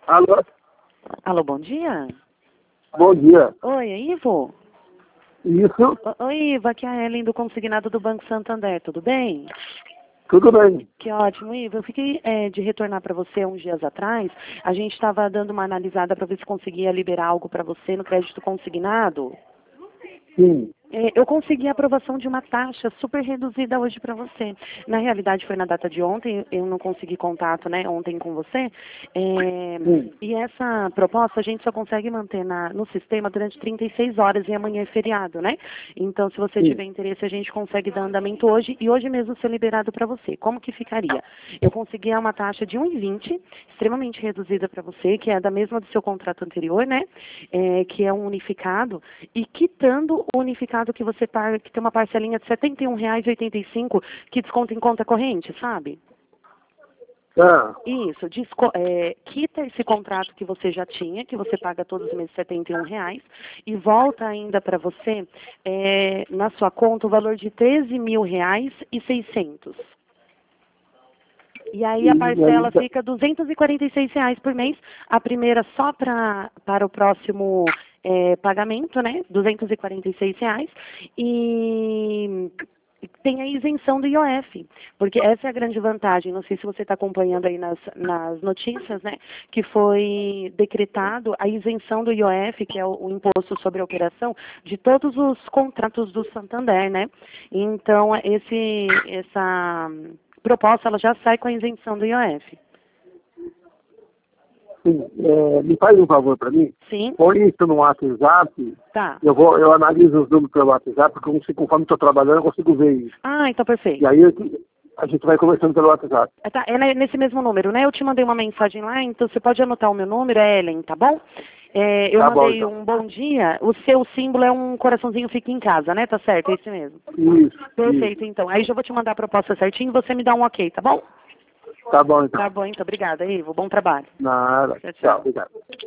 Alô? Alô, bom dia. Bom dia. Oi, é Ivo? Isso, Oi, Ivo, aqui é a Ellen do Consignado do Banco Santander, tudo bem? tudo bem. Que ótimo, Ivo. Eu fiquei de retornar para você uns dias atrás. A gente estava dando uma analisada para ver se conseguia liberar algo para você no crédito consignado. Sim, Eu consegui a aprovação de uma taxa super reduzida hoje para você. Na realidade, foi na data de ontem, eu não consegui contato, né, ontem com você. sim, E essa proposta a gente só consegue manter no sistema durante 36 horas e amanhã é feriado, né? Então, se você sim. tiver interesse, a gente consegue dar andamento hoje e hoje mesmo ser liberado para você. Como que ficaria? Eu consegui uma taxa de 1,20, extremamente reduzida para você, que é da mesma do seu contrato anterior, né? Que é um unificado, e quitando o unificado que você paga, que tem uma parcelinha de R$ 71,85 que desconta em conta corrente, sabe? Ah, Isso, quita esse contrato que você já tinha, que você paga todos os meses R$ 71,00, e volta ainda para você, na sua conta, o valor de R$ 13.600. E aí a e parcela aí, fica R$ 246 por mês, a primeira só para o próximo pagamento, né? R$ 246. E tem a isenção do IOF, porque essa é a grande vantagem. Não sei se você está acompanhando aí nas notícias, né? Que foi decretado a isenção do IOF, que é o imposto sobre a operação, de todos os contratos do Santander, né? Então, essa proposta ela já sai com a isenção do IOF. sim, me faz um favor para mim? Sim? Põe isso no WhatsApp, Tá. eu analiso os números pelo WhatsApp, porque eu consigo, conforme estou trabalhando, eu consigo ver isso. Ah, então E perfeito. aí a gente vai conversando pelo WhatsApp. Tá, nesse mesmo número, né? Eu te mandei uma mensagem lá, então você pode anotar o meu número, é Ellen, tá bom? Eu Tá bom, mandei então. um bom dia, o seu símbolo é um coraçãozinho fica em casa, né? Tá certo, é isso mesmo. Isso. Perfeito, então. Aí já vou te mandar a proposta certinho e você me dá um ok, tá bom? Tá bom, então. Tá bom, então. Obrigada, Ivo. Bom trabalho. Nada. Tchau, Tchau, tchau. obrigado.